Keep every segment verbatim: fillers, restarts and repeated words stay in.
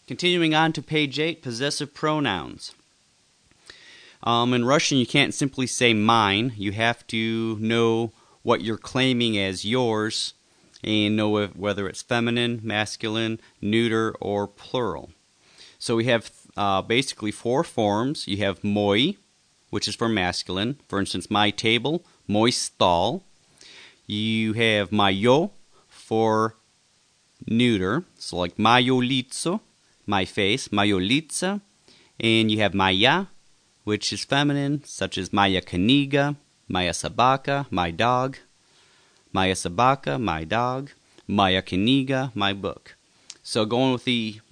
Continuing on to page eight, possessive pronouns. Um, in Russian, you can't simply say mine. You have to know what you're claiming as yours and know if, whether it's feminine, masculine, neuter, or plural. So we have uh, basically four forms. You have moi, which is for masculine. For instance, my table, moi stol. You have moyo for neuter. So like moyo lico, my face, moyo lica. And you have moya, which is feminine, such as moja kniga, moja sabaka, my dog, moja sabaka, my dog, moja kniga, my book. So going with the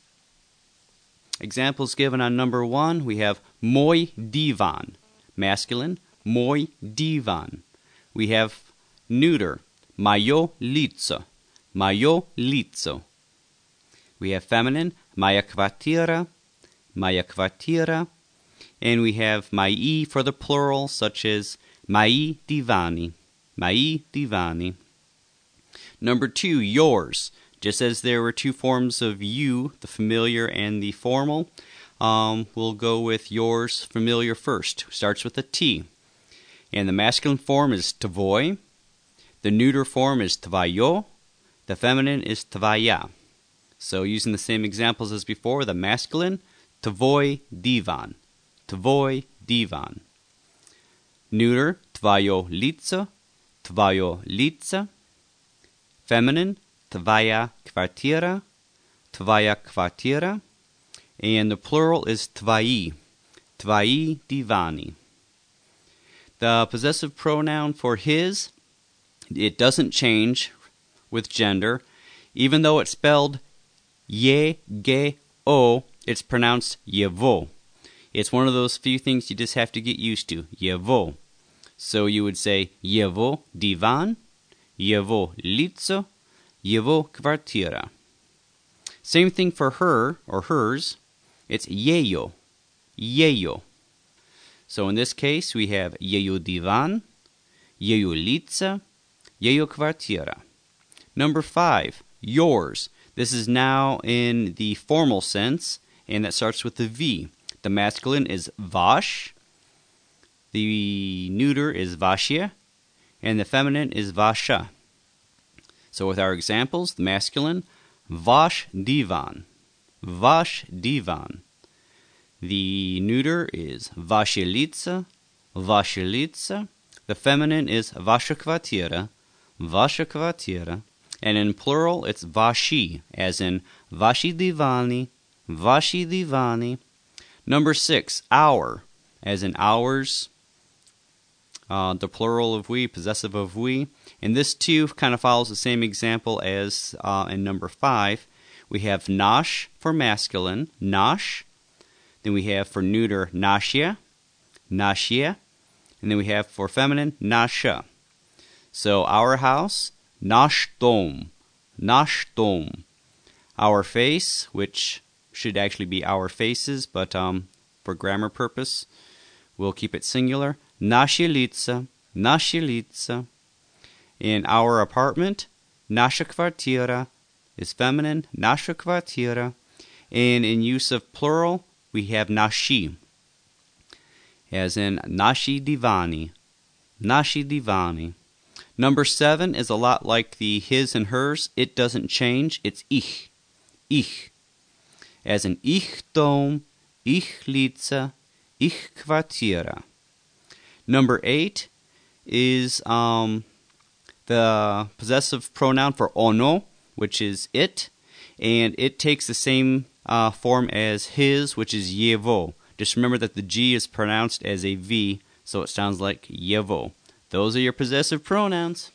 examples given on number one, we have moj divan, masculine, moj divan. We have neuter, mojo lico, mojo lico. We have feminine, moja kvartira, moja kvartira. And we have mai for the plural, such as mai divani, mai divani. Number two, yours. Just as there were two forms of you, the familiar and the formal, um, we'll go with yours, familiar first. Starts with a T. And the masculine form is tvoi. The neuter form is tvayo. The feminine is tvaya. So using the same examples as before, the masculine, tvoi divan. Tvoj divan. Neuter, tvajo lico, tvajo lica. Feminine, tvaja kvartira, tvaja kvartira. And the plural is tvaji, tvaji divani. The possessive pronoun for his, it doesn't change with gender. Even though it's spelled ye, ge, o, it's pronounced yevo. It's one of those few things you just have to get used to. Yevo. So you would say yevo divan, yevo lico, yevo kvartira. Same thing for her or hers. It's yeyo, yeyo. So in this case we have yeyo divan, yeyo lica, yeyo kvartira. Number five, yours. This is now in the formal sense, and that starts with the V. The masculine is vash, the neuter is vashya, and the feminine is vasha. So with our examples, the masculine, vash divan, vash divan. The neuter is vashelica, vashelica. The feminine is vasha kvartira, vasha kvartira. And in plural, it's vashi, as in vashi divani, vashi divani. Number six, our, as in ours, uh, the plural of we, possessive of we. And this too kind of follows the same example as uh, in number five. We have nash for masculine, nash. Then we have for neuter, nashya, nashya. And then we have for feminine, nasha. So our house, nash dom, nash dom. Our face, which should actually be our faces, but um, for grammar purpose, we'll keep it singular. Nashi lica, nashi lica. In our apartment, nasha kvartira is feminine, nasha kvartira. And in use of plural, we have nashi, as in nashi divani, nashi divani. Number seven is a lot like the his and hers. It doesn't change. It's ich, ich. As in ich dom, ich lica, ich kvartira. Number eight is um, the possessive pronoun for ono, which is it, and it takes the same uh, form as his, which is yevo. Just remember that the G is pronounced as a V, so it sounds like yevo. Those are your possessive pronouns.